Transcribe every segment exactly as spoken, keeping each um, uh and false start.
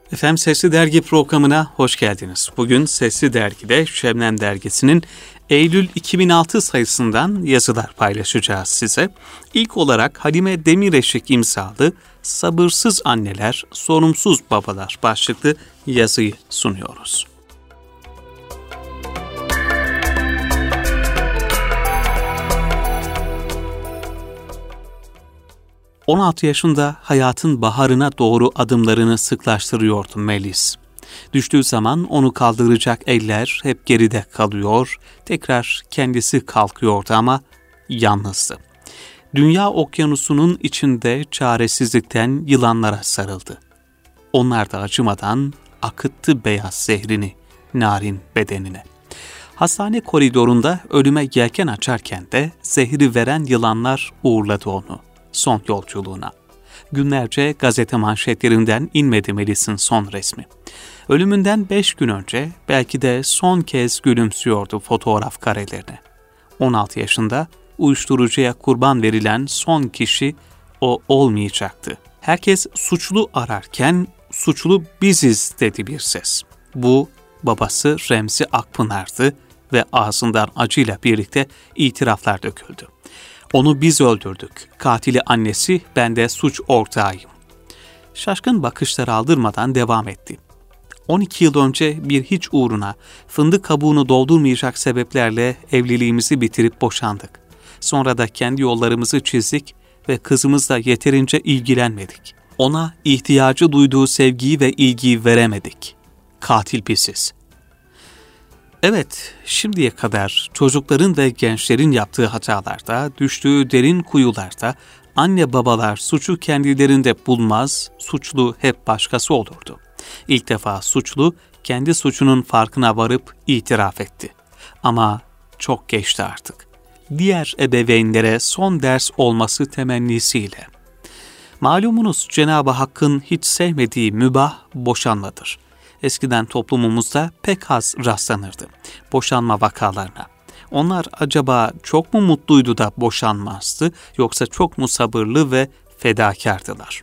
Efendim Sesli Dergi programına hoş geldiniz. Bugün Sesli Dergi'de Şebnem Dergisi'nin Eylül iki bin altı sayısından yazılar paylaşacağız size. İlk olarak Halime Demireşik imzalı Sabırsız Anneler, Sorumsuz Babalar başlıklı yazıyı sunuyoruz. on altı yaşında hayatın baharına doğru adımlarını sıklaştırıyordu Melis. Düştüğü zaman onu kaldıracak eller hep geride kalıyor, tekrar kendisi kalkıyordu ama yalnızdı. Dünya okyanusunun içinde çaresizlikten yılanlara sarıldı. Onlar da acımadan akıttı beyaz zehrini narin bedenine. Hastane koridorunda ölüme yelken açarken de zehri veren yılanlar uğurladı onu son yolculuğuna. Günlerce gazete manşetlerinden inmedi Melis'in son resmi. Ölümünden beş gün önce belki de son kez gülümsüyordu fotoğraf karelerine. on altı yaşında uyuşturucuya kurban verilen son kişi o olmayacaktı. Herkes suçlu ararken suçlu biziz dedi bir ses. Bu babası Remzi Akpınar'dı ve ağzından acıyla birlikte itiraflar döküldü. Onu biz öldürdük. Katili annesi, ben de suç ortağıyım. Şaşkın bakışları aldırmadan devam etti. on iki yıl önce bir hiç uğruna fındık kabuğunu doldurmayacak sebeplerle evliliğimizi bitirip boşandık. Sonra da kendi yollarımızı çizdik ve kızımızla yeterince ilgilenmedik. Ona ihtiyacı duyduğu sevgiyi ve ilgiyi veremedik. Katil biziz. Evet, şimdiye kadar çocukların ve gençlerin yaptığı hatalarda, düştüğü derin kuyularda anne babalar suçu kendilerinde bulmaz, suçlu hep başkası olurdu. İlk defa suçlu kendi suçunun farkına varıp itiraf etti. Ama çok geçti artık. Diğer ebeveynlere son ders olması temennisiyle. Malumunuz Cenab-ı Hakk'ın hiç sevmediği mübah boşanmadır. Eskiden toplumumuzda pek az rastlanırdı boşanma vakalarına. Onlar acaba çok mu mutluydu da boşanmazdı yoksa çok mu sabırlı ve fedakardılar?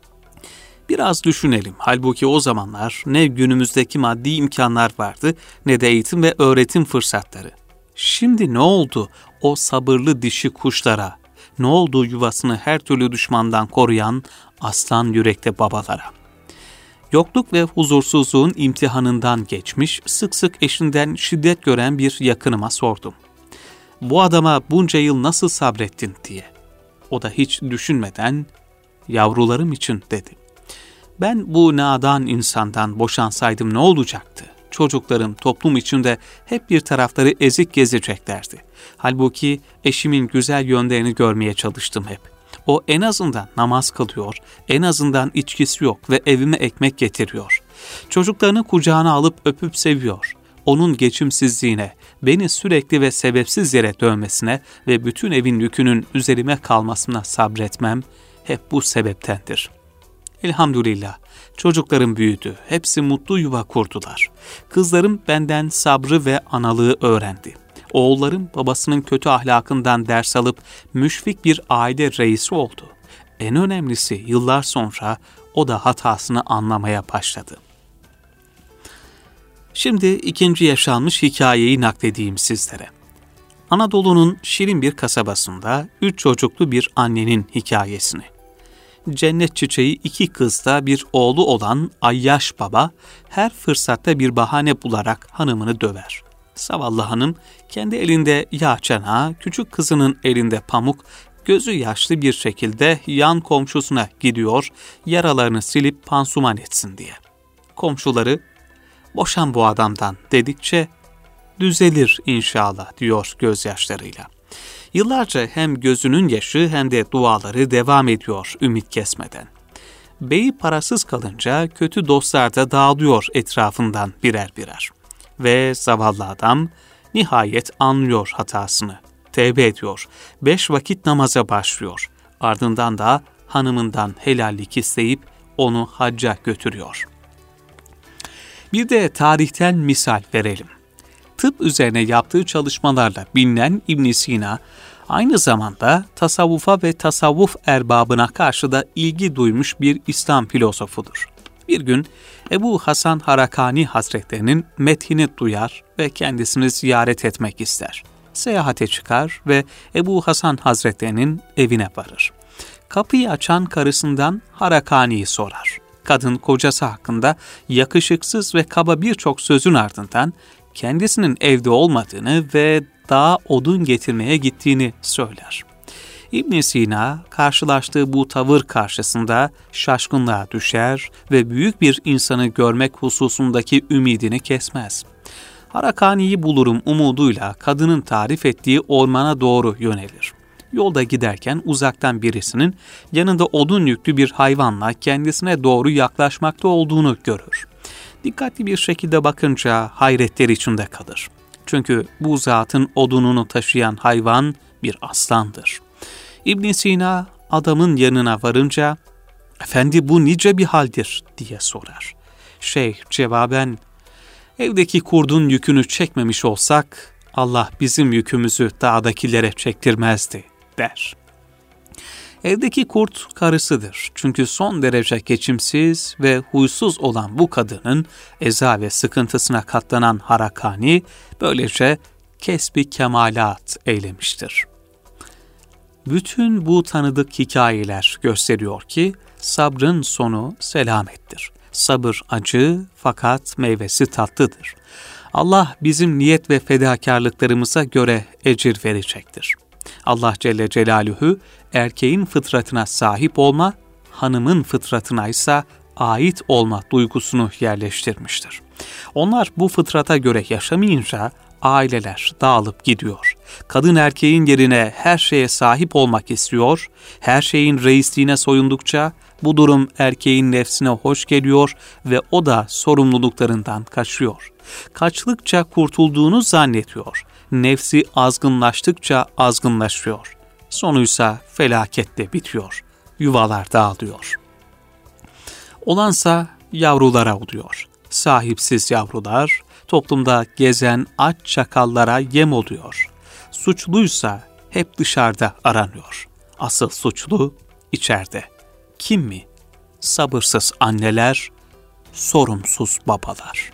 Biraz düşünelim. Halbuki o zamanlar ne günümüzdeki maddi imkanlar vardı ne de eğitim ve öğretim fırsatları. Şimdi ne oldu o sabırlı dişi kuşlara? Ne oldu yuvasını her türlü düşmandan koruyan aslan yürekli babalara? Yokluk ve huzursuzluğun imtihanından geçmiş, sık sık eşinden şiddet gören bir yakınıma sordum. Bu adama bunca yıl nasıl sabrettin diye. O da hiç düşünmeden, yavrularım için dedi. Ben bu nadan insandan boşansaydım ne olacaktı? Çocuklarım toplum içinde hep bir tarafları ezik gezeceklerdi. Halbuki eşimin güzel yönlerini görmeye çalıştım hep. O en azından namaz kılıyor, en azından içkisi yok ve evime ekmek getiriyor. Çocuklarını kucağına alıp öpüp seviyor. Onun geçimsizliğine, beni sürekli ve sebepsiz yere dövmesine ve bütün evin yükünün üzerime kalmasına sabretmem hep bu sebeptendir. Elhamdülillah, çocuklarım büyüdü, hepsi mutlu yuva kurdular. Kızlarım benden sabrı ve analığı öğrendi. Oğullarım babasının kötü ahlakından ders alıp müşfik bir aile reisi oldu. En önemlisi yıllar sonra o da hatasını anlamaya başladı. Şimdi ikinci yaşanmış hikayeyi nakledeyim sizlere. Anadolu'nun şirin bir kasabasında üç çocuklu bir annenin hikayesini. Cennet çiçeği iki kızda bir oğlu olan Ayyaş baba her fırsatta bir bahane bularak hanımını döver. Zavallı hanım kendi elinde yağ çanağı, küçük kızının elinde pamuk, gözü yaşlı bir şekilde yan komşusuna gidiyor, yaralarını silip pansuman etsin diye. Komşuları, boşan bu adamdan dedikçe, düzelir inşallah diyor gözyaşlarıyla. Yıllarca hem gözünün yaşı hem de duaları devam ediyor ümit kesmeden. Beyi parasız kalınca kötü dostlar da dağılıyor etrafından birer birer. Ve zavallı adam nihayet anlıyor hatasını, tevbe ediyor, beş vakit namaza başlıyor. Ardından da hanımından helallik isteyip onu hacca götürüyor. Bir de tarihten misal verelim. Tıp üzerine yaptığı çalışmalarla bilinen İbn Sina, aynı zamanda tasavvufa ve tasavvuf erbabına karşı da ilgi duymuş bir İslam filozofudur. Bir gün Ebu Hasan Harakani Hazretlerinin methini duyar ve kendisini ziyaret etmek ister. Seyahate çıkar ve Ebu Hasan Hazretlerinin evine varır. Kapıyı açan karısından Harakani'yi sorar. Kadın kocası hakkında yakışıksız ve kaba birçok sözün ardından kendisinin evde olmadığını ve dağa odun getirmeye gittiğini söyler. İbn Sina karşılaştığı bu tavır karşısında şaşkınlığa düşer ve büyük bir insanı görmek hususundaki ümidini kesmez. Harakani'yi bulurum umuduyla kadının tarif ettiği ormana doğru yönelir. Yolda giderken uzaktan birisinin yanında odun yüklü bir hayvanla kendisine doğru yaklaşmakta olduğunu görür. Dikkatli bir şekilde bakınca hayretler içinde kalır. Çünkü bu zatın odununu taşıyan hayvan bir aslandır. İbn Sina adamın yanına varınca, "Efendi bu nice bir haldir?" diye sorar. Şeyh cevaben, "Evdeki kurdun yükünü çekmemiş olsak, Allah bizim yükümüzü dağdakilere çektirmezdi," der. Evdeki kurt karısıdır. Çünkü son derece geçimsiz ve huysuz olan bu kadının eza ve sıkıntısına katlanan Harakani, böylece kesbi kemalat eylemiştir. Bütün bu tanıdık hikayeler gösteriyor ki, sabrın sonu selamettir. Sabır acı fakat meyvesi tatlıdır. Allah bizim niyet ve fedakarlıklarımıza göre ecir verecektir. Allah Celle Celaluhu erkeğin fıtratına sahip olma, hanımın fıtratına ise ait olma duygusunu yerleştirmiştir. Onlar bu fıtrata göre yaşamayınca aileler dağılıp gidiyor. Kadın erkeğin yerine her şeye sahip olmak istiyor, her şeyin reisliğine soyundukça bu durum erkeğin nefsine hoş geliyor ve o da sorumluluklarından kaçıyor. Kaçtıkça kurtulduğunu zannediyor. Nefsi azgınlaştıkça azgınlaşıyor. Sonuysa felaketle bitiyor. Yuvalar dağılıyor. Olansa yavrulara oluyor. Sahipsiz yavrular toplumda gezen aç çakallara yem oluyor. Suçluysa hep dışarıda aranıyor. Asıl suçlu içeride. Kim mi? Sabırsız anneler, sorumsuz babalar.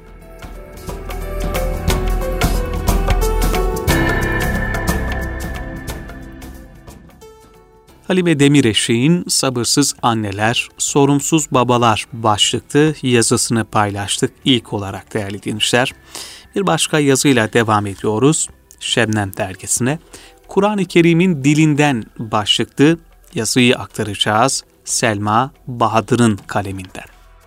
Halime Demireşik'in Sabırsız Anneler, Sorumsuz Babalar başlıklı yazısını paylaştık ilk olarak değerli dinleyiciler. Bir başka yazıyla devam ediyoruz Şebnem dergisine. Kur'an-ı Kerim'in dilinden başlıklı yazıyı aktaracağız Selma Bahadır'ın kaleminden.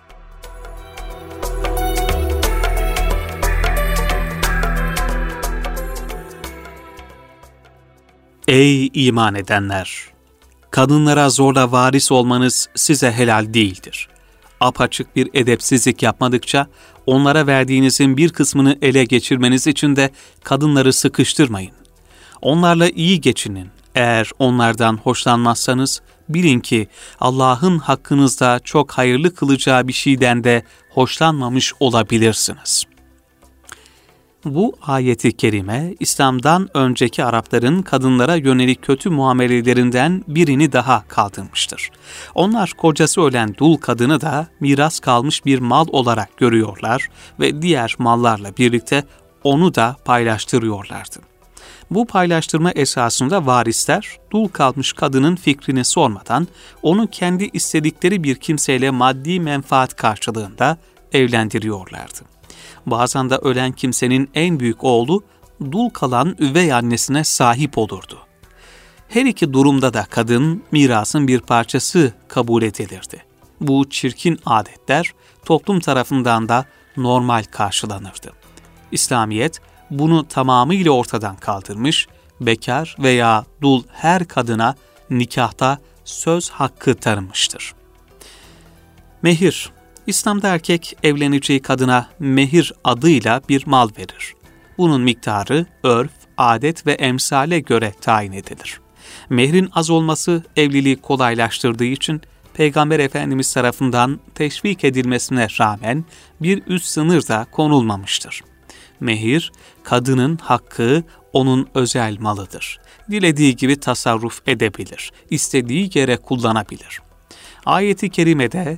Ey iman edenler! Kadınlara zorla varis olmanız size helal değildir. Apaçık bir edepsizlik yapmadıkça onlara verdiğinizin bir kısmını ele geçirmeniz için de kadınları sıkıştırmayın. Onlarla iyi geçinin. Eğer onlardan hoşlanmazsanız bilin ki Allah'ın hakkınızda çok hayırlı kılacağı bir şeyden de hoşlanmamış olabilirsiniz. Bu ayeti kerime, İslam'dan önceki Arapların kadınlara yönelik kötü muamelelerinden birini daha kaldırmıştır. Onlar kocası ölen dul kadını da miras kalmış bir mal olarak görüyorlar ve diğer mallarla birlikte onu da paylaştırıyorlardı. Bu paylaştırma esasında varisler, dul kalmış kadının fikrini sormadan onu kendi istedikleri bir kimseyle maddi menfaat karşılığında evlendiriyorlardı. Bazen de ölen kimsenin en büyük oğlu, dul kalan üvey annesine sahip olurdu. Her iki durumda da kadın mirasın bir parçası kabul edilirdi. Bu çirkin adetler toplum tarafından da normal karşılanırdı. İslamiyet bunu tamamıyla ortadan kaldırmış, bekar veya dul her kadına nikahta söz hakkı tanımıştır. Mehir, İslam'da erkek evleneceği kadına mehir adıyla bir mal verir. Bunun miktarı örf, adet ve emsale göre tayin edilir. Mehrin az olması evliliği kolaylaştırdığı için Peygamber Efendimiz tarafından teşvik edilmesine rağmen bir üst sınır da konulmamıştır. Mehir, kadının hakkı, onun özel malıdır. Dilediği gibi tasarruf edebilir, istediği yere kullanabilir. Ayet-i kerimede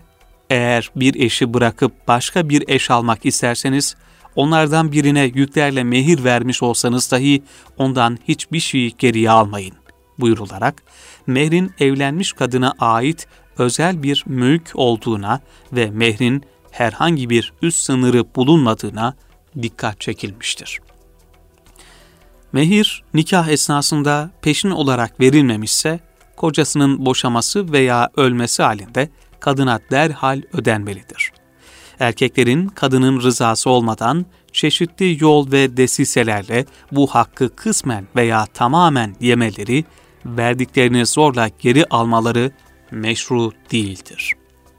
Eğer bir eşi bırakıp başka bir eş almak isterseniz, onlardan birine yüklerle mehir vermiş olsanız dahi ondan hiçbir şeyi geriye almayın buyurularak, mehrin evlenmiş kadına ait özel bir mülk olduğuna ve mehrin herhangi bir üst sınırı bulunmadığına dikkat çekilmiştir. Mehir, nikah esnasında peşin olarak verilmemişse, kocasının boşaması veya ölmesi halinde kadına derhal ödenmelidir. Erkeklerin kadının rızası olmadan çeşitli yol ve desiselerle bu hakkı kısmen veya tamamen yemeleri, verdiklerini zorla geri almaları meşru değildir.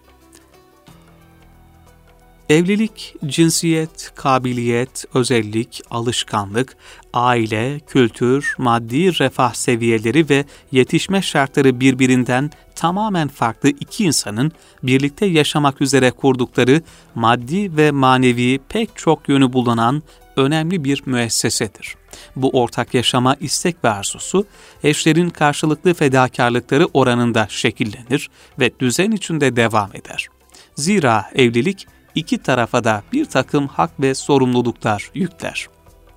Evlilik, cinsiyet, kabiliyet, özellik, alışkanlık, aile, kültür, maddi refah seviyeleri ve yetişme şartları birbirinden tamamen farklı iki insanın birlikte yaşamak üzere kurdukları maddi ve manevi pek çok yönü bulunan önemli bir müessesedir. Bu ortak yaşama istek ve arzusu, eşlerin karşılıklı fedakarlıkları oranında şekillenir ve düzen içinde devam eder. Zira evlilik, İki tarafa da bir takım hak ve sorumluluklar yükler.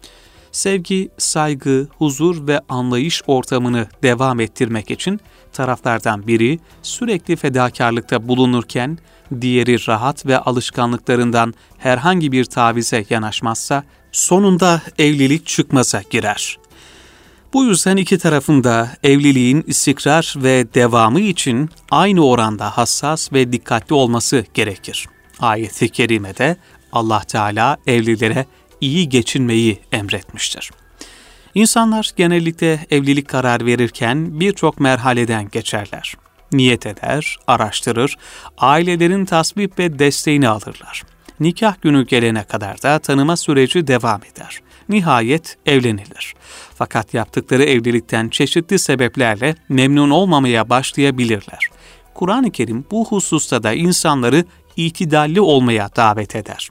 Sevgi, saygı, huzur ve anlayış ortamını devam ettirmek için taraflardan biri sürekli fedakarlıkta bulunurken, diğeri rahat ve alışkanlıklarından herhangi bir tavize yanaşmazsa, sonunda evlilik çıkmaza girer. Bu yüzden iki tarafın da evliliğin istikrar ve devamı için aynı oranda hassas ve dikkatli olması gerekir. Ayet-i kerimede Allah Teala evlilere iyi geçinmeyi emretmiştir. İnsanlar genellikle evlilik kararı verirken birçok merhaleden geçerler. Niyet eder, araştırır, ailelerin tasvip ve desteğini alırlar. Nikah günü gelene kadar da tanıma süreci devam eder. Nihayet evlenilir. Fakat yaptıkları evlilikten çeşitli sebeplerle memnun olmamaya başlayabilirler. Kur'an-ı Kerim bu hususta da insanları itidalli olmaya davet eder.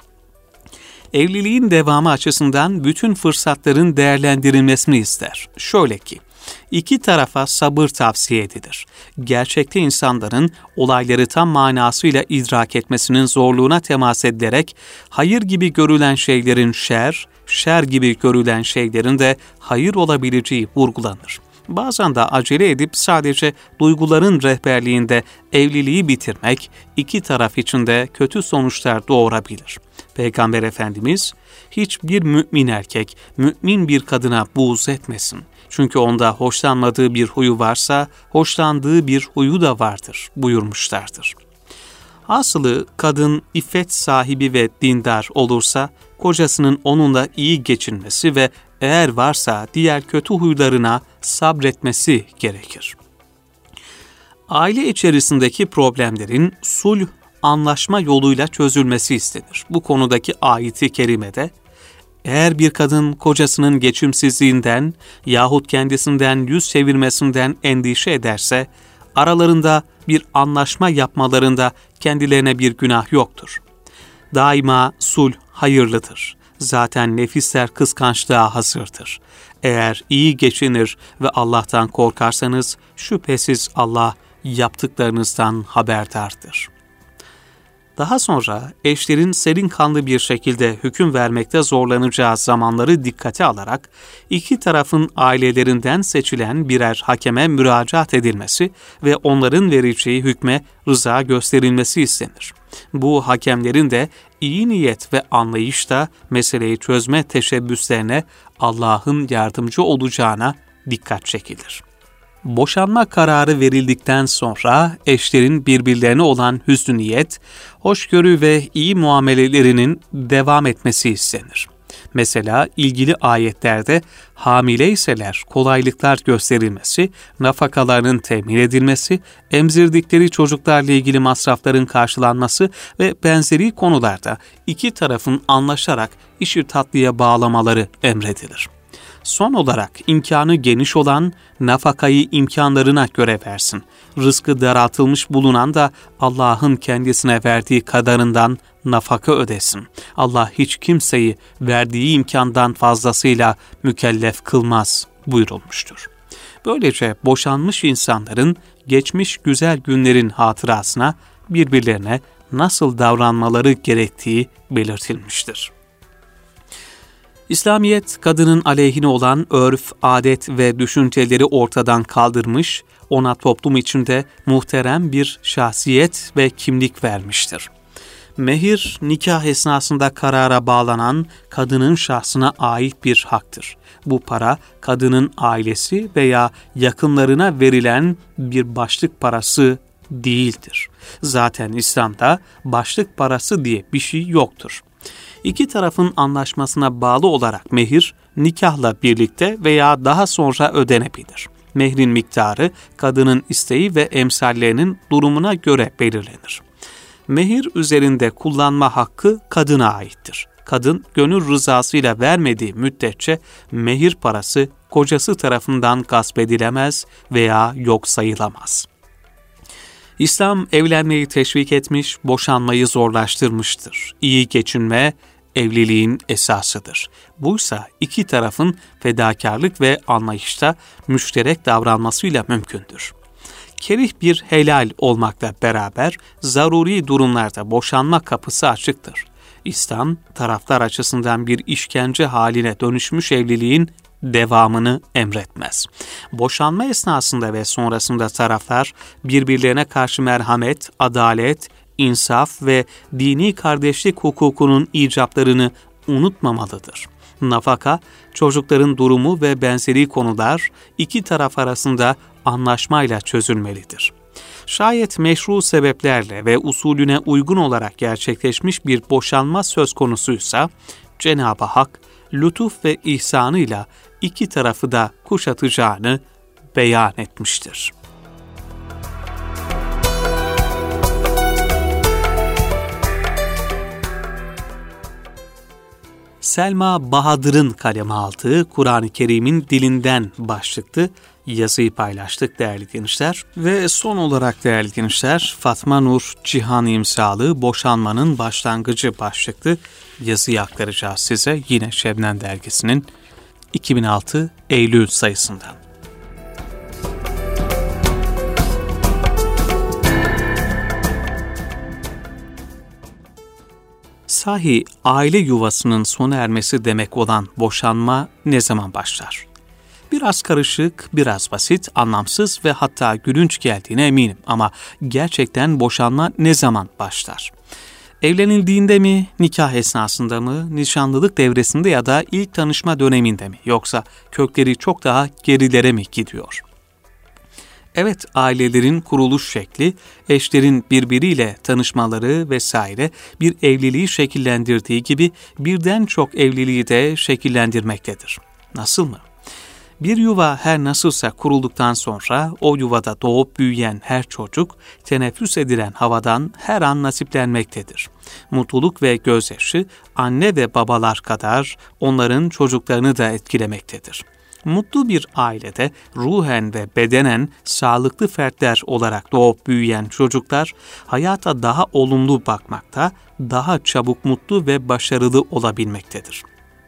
Evliliğin devamı açısından bütün fırsatların değerlendirilmesini ister. Şöyle ki, iki tarafa sabır tavsiye edilir. Gerçekte insanların olayları tam manasıyla idrak etmesinin zorluğuna temas edilerek, hayır gibi görülen şeylerin şer, şer gibi görülen şeylerin de hayır olabileceği vurgulanır. Bazen de acele edip sadece duyguların rehberliğinde evliliği bitirmek iki taraf için de kötü sonuçlar doğurabilir. Peygamber Efendimiz, hiçbir mümin erkek, mümin bir kadına buğz etmesin. Çünkü onda hoşlanmadığı bir huyu varsa, hoşlandığı bir huyu da vardır buyurmuşlardır. Aslı kadın iffet sahibi ve dindar olursa, kocasının onunla iyi geçinmesi ve eğer varsa diğer kötü huylarına sabretmesi gerekir. Aile içerisindeki problemlerin sulh, anlaşma yoluyla çözülmesi istenir. Bu konudaki ayet-i kerimede, eğer bir kadın kocasının geçimsizliğinden yahut kendisinden yüz çevirmesinden endişe ederse, aralarında bir anlaşma yapmalarında kendilerine bir günah yoktur. Daima sulh hayırlıdır. Zaten nefisler kıskançlığa hazırdır. Eğer iyi geçinir ve Allah'tan korkarsanız, şüphesiz Allah yaptıklarınızdan haberdardır. Daha sonra eşlerin serin kanlı bir şekilde hüküm vermekte zorlanacağı zamanları dikkate alarak, iki tarafın ailelerinden seçilen birer hakeme müracaat edilmesi ve onların vereceği hükme rıza gösterilmesi istenir. Bu hakemlerin de iyi niyet ve anlayışla meseleyi çözme teşebbüslerine Allah'ın yardımcı olacağına dikkat çekilir. Boşanma kararı verildikten sonra eşlerin birbirlerine olan hüsnü niyet, hoşgörü ve iyi muamelelerinin devam etmesi istenir. Mesela ilgili ayetlerde hamileyseler kolaylıklar gösterilmesi, nafakalarının temin edilmesi, emzirdikleri çocuklarla ilgili masrafların karşılanması ve benzeri konularda iki tarafın anlaşarak işi tatlıya bağlamaları emredilir. Son olarak imkanı geniş olan nafakayı imkanlarına göre versin. Rızkı daraltılmış bulunan da Allah'ın kendisine verdiği kadarından nafaka ödesin. Allah hiç kimseyi verdiği imkandan fazlasıyla mükellef kılmaz buyurulmuştur. Böylece boşanmış insanların geçmiş güzel günlerin hatırasına birbirlerine nasıl davranmaları gerektiği belirtilmiştir. İslamiyet, kadının aleyhine olan örf, adet ve düşünceleri ortadan kaldırmış, ona toplum içinde muhterem bir şahsiyet ve kimlik vermiştir. Mehir, nikah esnasında karara bağlanan kadının şahsına ait bir haktır. Bu para, kadının ailesi veya yakınlarına verilen bir başlık parası değildir. Zaten İslam'da başlık parası diye bir şey yoktur. İki tarafın anlaşmasına bağlı olarak mehir, nikahla birlikte veya daha sonra ödenebilir. Mehrin miktarı, kadının isteği ve emsallerinin durumuna göre belirlenir. Mehir üzerinde kullanma hakkı kadına aittir. Kadın, gönül rızasıyla vermediği müddetçe mehir parası kocası tarafından gasp edilemez veya yok sayılamaz. İslam evlenmeyi teşvik etmiş, boşanmayı zorlaştırmıştır. İyi geçinme, evliliğin esasıdır. Buysa iki tarafın fedakarlık ve anlayışta müşterek davranmasıyla mümkündür. Kerih bir helal olmakla beraber zaruri durumlarda boşanma kapısı açıktır. İslam, taraflar açısından bir işkence haline dönüşmüş evliliğin devamını emretmez. Boşanma esnasında ve sonrasında taraflar birbirlerine karşı merhamet, adalet, insaf ve dini kardeşlik hukukunun icaplarını unutmamalıdır. Nafaka, çocukların durumu ve benzeri konular iki taraf arasında anlaşmayla çözülmelidir. Şayet meşru sebeplerle ve usulüne uygun olarak gerçekleşmiş bir boşanma söz konusuysa, Cenab-ı Hak lütuf ve ihsanıyla iki tarafı da kuşatacağını beyan etmiştir. Selma Bahadır'ın kaleme aldığı Kur'an-ı Kerim'in dilinden başlıklı yazıyı paylaştık değerli gençler. Ve son olarak değerli gençler, Fatma Nur Cihan imzalı Boşanmanın Başlangıcı başlıklı yazıyı aktaracağız size yine Şebnem dergisinin iki bin altı Eylül sayısından. Sahi aile yuvasının sona ermesi demek olan boşanma ne zaman başlar? Biraz karışık, biraz basit, anlamsız ve hatta gülünç geldiğine eminim ama gerçekten boşanma ne zaman başlar? Evlenildiğinde mi, nikah esnasında mı, nişanlılık devresinde ya da ilk tanışma döneminde mi, yoksa kökleri çok daha gerilere mi gidiyor? Evet, ailelerin kuruluş şekli, eşlerin birbiriyle tanışmaları vesaire bir evliliği şekillendirdiği gibi birden çok evliliği de şekillendirmektedir. Nasıl mı? Bir yuva her nasılsa kurulduktan sonra o yuvada doğup büyüyen her çocuk teneffüs edilen havadan her an nasiplenmektedir. Mutluluk ve gözyaşı anne ve babalar kadar onların çocuklarını da etkilemektedir. Mutlu bir ailede ruhen ve bedenen sağlıklı fertler olarak doğup büyüyen çocuklar hayata daha olumlu bakmakta, daha çabuk mutlu ve başarılı olabilmektedir.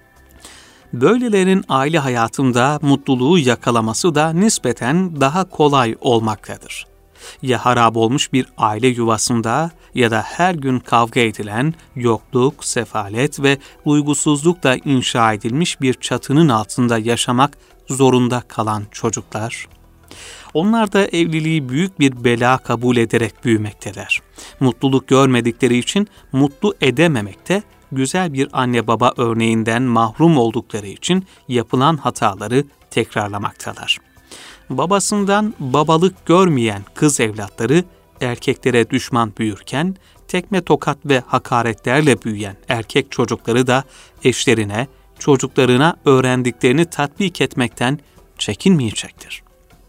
Böylelerin aile hayatında mutluluğu yakalaması da nispeten daha kolay olmaktadır. Ya harap olmuş bir aile yuvasında ya da her gün kavga edilen yokluk, sefalet ve duygusuzlukla inşa edilmiş bir çatının altında yaşamak zorunda kalan çocuklar. Onlar da evliliği büyük bir bela kabul ederek büyümekteler. Mutluluk görmedikleri için mutlu edememekte, güzel bir anne baba örneğinden mahrum oldukları için yapılan hataları tekrarlamaktalar. Babasından babalık görmeyen kız evlatları erkeklere düşman büyürken, tekme tokat ve hakaretlerle büyüyen erkek çocukları da eşlerine, çocuklarına öğrendiklerini tatbik etmekten çekinmeyecektir.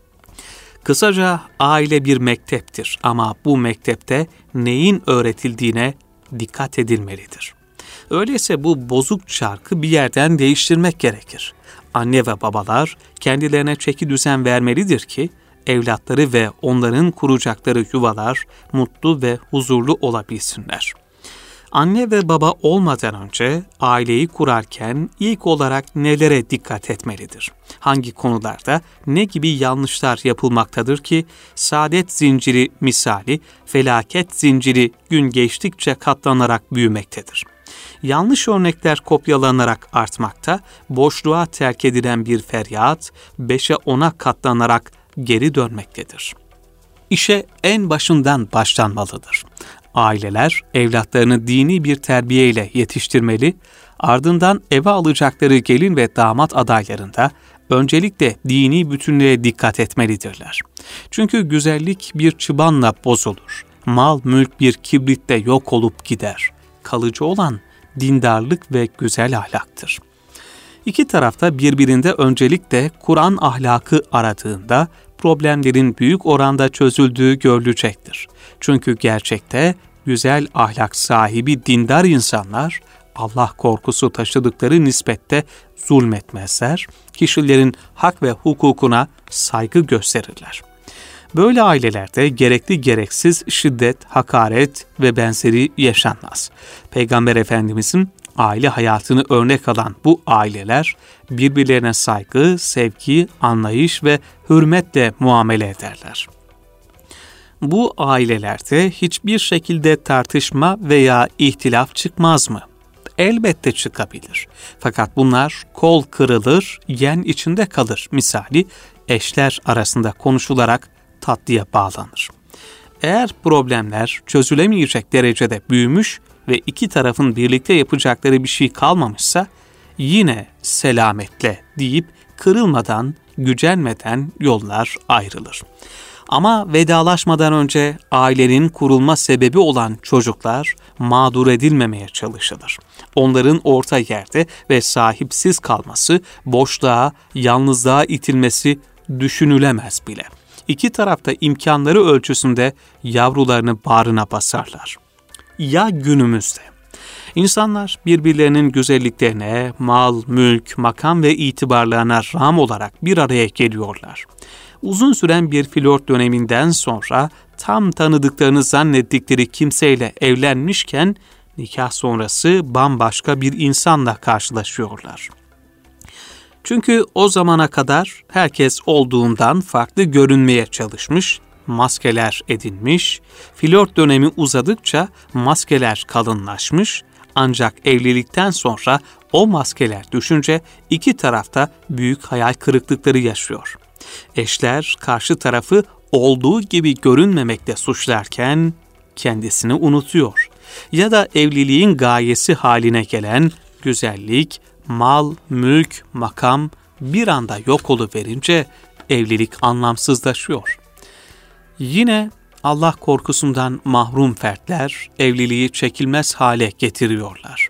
Kısaca aile bir mekteptir ama bu mektepte neyin öğretildiğine dikkat edilmelidir. Öyleyse bu bozuk çarkı bir yerden değiştirmek gerekir. Anne ve babalar kendilerine çeki düzen vermelidir ki, evlatları ve onların kuracakları yuvalar mutlu ve huzurlu olabilsinler. Anne ve baba olmadan önce aileyi kurarken ilk olarak nelere dikkat etmelidir? Hangi konularda ne gibi yanlışlar yapılmaktadır ki saadet zinciri misali felaket zinciri gün geçtikçe katlanarak büyümektedir? Yanlış örnekler kopyalanarak artmakta, boşluğa terk edilen bir feryat beşe ona katlanarak geri dönmektedir. İşe en başından başlanmalıdır. Aileler evlatlarını dini bir terbiyeyle yetiştirmeli, ardından eve alacakları gelin ve damat adaylarında öncelikle dini bütünlüğe dikkat etmelidirler. Çünkü güzellik bir çıbanla bozulur, mal mülk bir kibritle yok olup gider. Kalıcı olan dindarlık ve güzel ahlaktır. İki tarafta birbirinde öncelikle Kur'an ahlakı aradığında problemlerin büyük oranda çözüldüğü görülecektir. Çünkü gerçekte güzel ahlak sahibi dindar insanlar Allah korkusu taşıdıkları nispette zulmetmezler, kişilerin hak ve hukukuna saygı gösterirler. Böyle ailelerde gerekli gereksiz şiddet, hakaret ve benzeri yaşanmaz. Peygamber Efendimizin aile hayatını örnek alan bu aileler birbirlerine saygı, sevgi, anlayış ve hürmetle muamele ederler. Bu ailelerde hiçbir şekilde tartışma veya ihtilaf çıkmaz mı? Elbette çıkabilir. Fakat bunlar kol kırılır, yen içinde kalır. Misali eşler arasında konuşularak tatlıya bağlanır. Eğer problemler çözülemeyecek derecede büyümüş ve iki tarafın birlikte yapacakları bir şey kalmamışsa yine selametle deyip kırılmadan, gücenmeden yollar ayrılır. Ama vedalaşmadan önce ailenin kurulma sebebi olan çocuklar mağdur edilmemeye çalışılır. Onların orta yerde ve sahipsiz kalması, boşluğa, yalnızlığa itilmesi düşünülemez bile. İki tarafta imkanları ölçüsünde yavrularını bağrına basarlar. Ya günümüzde? İnsanlar birbirlerinin güzelliklerine, mal, mülk, makam ve itibarlarına rağm olarak bir araya geliyorlar. Uzun süren bir flört döneminden sonra tam tanıdıklarını zannettikleri kimseyle evlenmişken nikah sonrası bambaşka bir insanla karşılaşıyorlar. Çünkü o zamana kadar herkes olduğundan farklı görünmeye çalışmış, maskeler edinmiş, flört dönemi uzadıkça maskeler kalınlaşmış, ancak evlilikten sonra o maskeler düşünce iki tarafta büyük hayal kırıklıkları yaşıyor. Eşler karşı tarafı olduğu gibi görünmemekle suçlarken kendisini unutuyor. Ya da evliliğin gayesi haline gelen güzellik, mal, mülk, makam bir anda yok oluverince evlilik anlamsızlaşıyor. Yine Allah korkusundan mahrum fertler evliliği çekilmez hale getiriyorlar.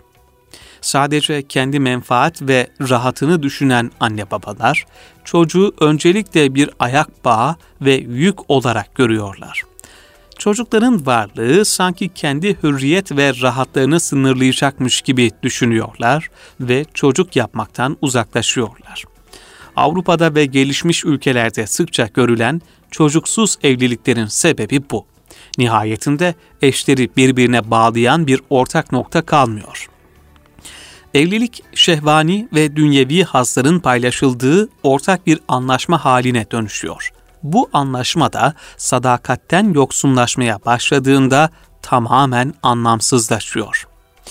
Sadece kendi menfaat ve rahatını düşünen anne babalar, çocuğu öncelikle bir ayak bağı ve yük olarak görüyorlar. Çocukların varlığı sanki kendi hürriyet ve rahatlarını sınırlayacakmış gibi düşünüyorlar ve çocuk yapmaktan uzaklaşıyorlar. Avrupa'da ve gelişmiş ülkelerde sıkça görülen çocuksuz evliliklerin sebebi bu. Nihayetinde eşleri birbirine bağlayan bir ortak nokta kalmıyor. Evlilik, şehvani ve dünyevi hazların paylaşıldığı ortak bir anlaşma haline dönüşüyor. Bu anlaşma da sadakatten yoksunlaşmaya başladığında tamamen anlamsızlaşıyor.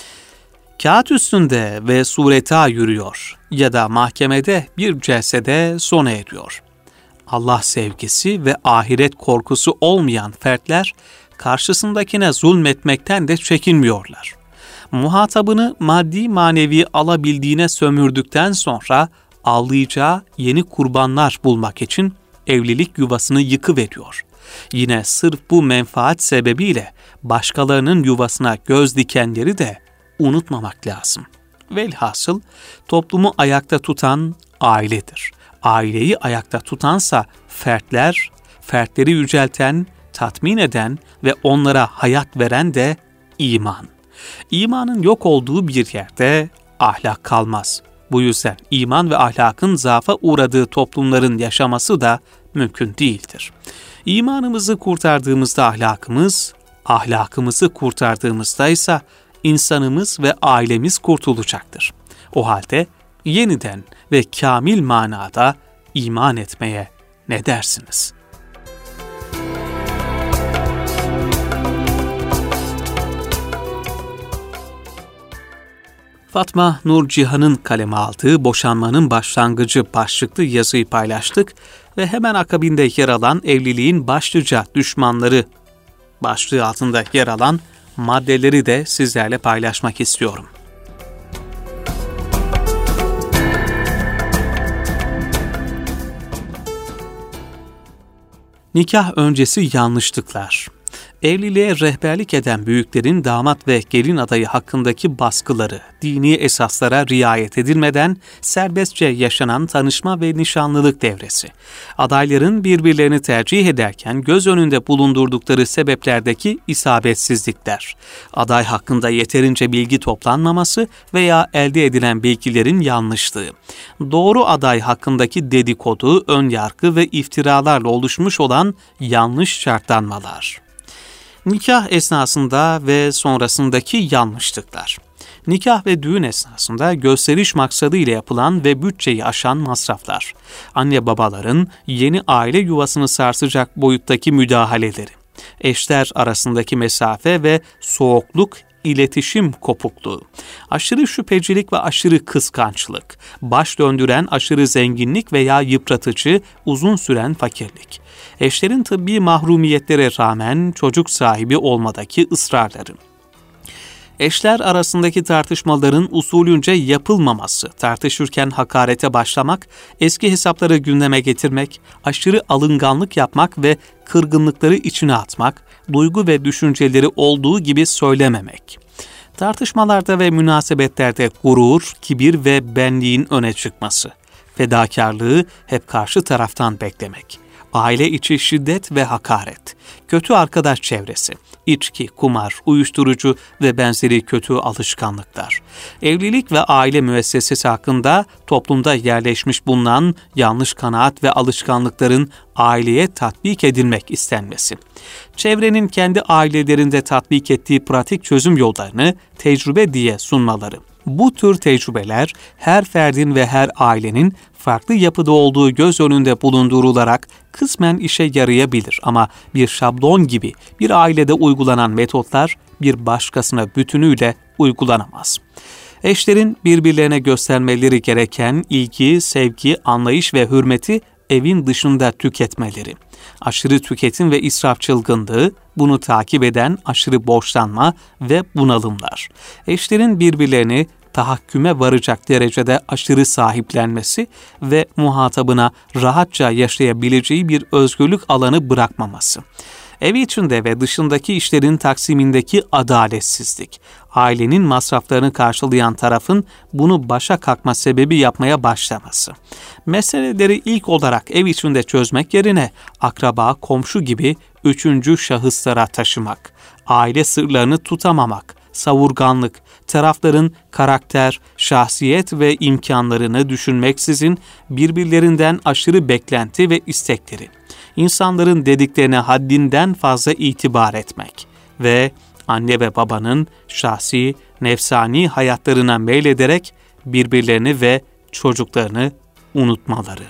Kağıt üstünde ve sureta yürüyor ya da mahkemede bir celsede sona eriyor. Allah sevgisi ve ahiret korkusu olmayan fertler karşısındakine zulmetmekten de çekinmiyorlar. Muhatabını maddi manevi alabildiğine sömürdükten sonra avlayacağı yeni kurbanlar bulmak için evlilik yuvasını yıkıveriyor. Yine sırf bu menfaat sebebiyle başkalarının yuvasına göz dikenleri de unutmamak lazım. Velhasıl toplumu ayakta tutan ailedir. Aileyi ayakta tutansa fertler, fertleri yücelten, tatmin eden ve onlara hayat veren de iman. İmanın yok olduğu bir yerde ahlak kalmaz. Bu yüzden iman ve ahlakın zaafa uğradığı toplumların yaşaması da mümkün değildir. İmanımızı kurtardığımızda ahlakımız, ahlakımızı kurtardığımızda ise insanımız ve ailemiz kurtulacaktır. O halde yeniden ve kamil manada iman etmeye ne dersiniz? Fatma Nur Cihan'ın kaleme aldığı Boşanmanın Başlangıcı başlıklı yazıyı paylaştık ve hemen akabinde yer alan evliliğin başlıca düşmanları başlığı altında yer alan maddeleri de sizlerle paylaşmak istiyorum. Nikah öncesi yanlışlıklar. Evliliğe rehberlik eden büyüklerin damat ve gelin adayı hakkındaki baskıları, dini esaslara riayet edilmeden serbestçe yaşanan tanışma ve nişanlılık devresi, adayların birbirlerini tercih ederken göz önünde bulundurdukları sebeplerdeki isabetsizlikler, aday hakkında yeterince bilgi toplanmaması veya elde edilen bilgilerin yanlışlığı, doğru aday hakkındaki dedikodu, önyargı ve iftiralarla oluşmuş olan yanlış şartlanmalar. Nikah esnasında ve sonrasındaki yanlışlıklar. Nikah ve düğün esnasında gösteriş maksadıyla yapılan ve bütçeyi aşan masraflar. Anne babaların yeni aile yuvasını sarsacak boyuttaki müdahaleleri. Eşler arasındaki mesafe ve soğukluk, iletişim kopukluğu, aşırı şüphecilik ve aşırı kıskançlık, baş döndüren aşırı zenginlik veya yıpratıcı, uzun süren fakirlik, eşlerin tıbbi mahrumiyetlere rağmen çocuk sahibi olmadaki ısrarları, eşler arasındaki tartışmaların usulünce yapılmaması, tartışırken hakarete başlamak, eski hesapları gündeme getirmek, aşırı alınganlık yapmak ve kırgınlıkları içine atmak, duygu ve düşünceleri olduğu gibi söylememek. Tartışmalarda ve münasebetlerde gurur, kibir ve benliğin öne çıkması, fedakarlığı hep karşı taraftan beklemek, aile içi şiddet ve hakaret, kötü arkadaş çevresi, içki, kumar, uyuşturucu ve benzeri kötü alışkanlıklar, evlilik ve aile müessesesi hakkında toplumda yerleşmiş bulunan yanlış kanaat ve alışkanlıkların aileye tatbik edilmek istenmesi, çevrenin kendi ailelerinde tatbik ettiği pratik çözüm yollarını tecrübe diye sunmaları. Bu tür tecrübeler her ferdin ve her ailenin farklı yapıda olduğu göz önünde bulundurularak kısmen işe yarayabilir ama bir şablon gibi bir ailede uygulanan metotlar bir başkasına bütünüyle uygulanamaz. Eşlerin birbirlerine göstermeleri gereken ilgi, sevgi, anlayış ve hürmeti evin dışında tüketmeleri, aşırı tüketim ve israf çılgınlığı, bunu takip eden aşırı borçlanma ve bunalımlar, eşlerin birbirlerini tahakküme varacak derecede aşırı sahiplenmesi ve muhatabına rahatça yaşayabileceği bir özgürlük alanı bırakmaması, ev içinde ve dışındaki işlerin taksimindeki adaletsizlik, ailenin masraflarını karşılayan tarafın bunu başa kalkma sebebi yapmaya başlaması, meseleleri ilk olarak ev içinde çözmek yerine akraba, komşu gibi üçüncü şahıslara taşımak, aile sırlarını tutamamak, savurganlık, tarafların karakter, şahsiyet ve imkanlarını düşünmeksizin birbirlerinden aşırı beklenti ve istekleri, insanların dediklerine haddinden fazla itibar etmek ve anne ve babanın şahsi, nefsani hayatlarına meylederek birbirlerini ve çocuklarını unutmaları.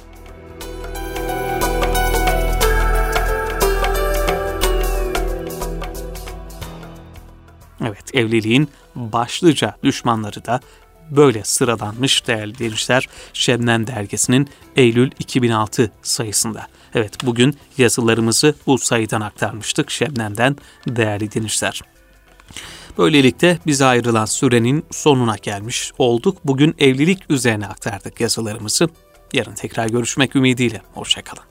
Evet, evliliğin başlıca düşmanları da böyle sıralanmış değerli dinleyiciler Şebnem dergisinin Eylül iki bin altı sayısında. Evet, bugün yazılarımızı bu sayıdan aktarmıştık Şebnem'den değerli dinleyiciler. Böylelikle bize ayrılan sürenin sonuna gelmiş olduk. Bugün evlilik üzerine aktardık yazılarımızı. Yarın tekrar görüşmek ümidiyle. Hoşça kalın.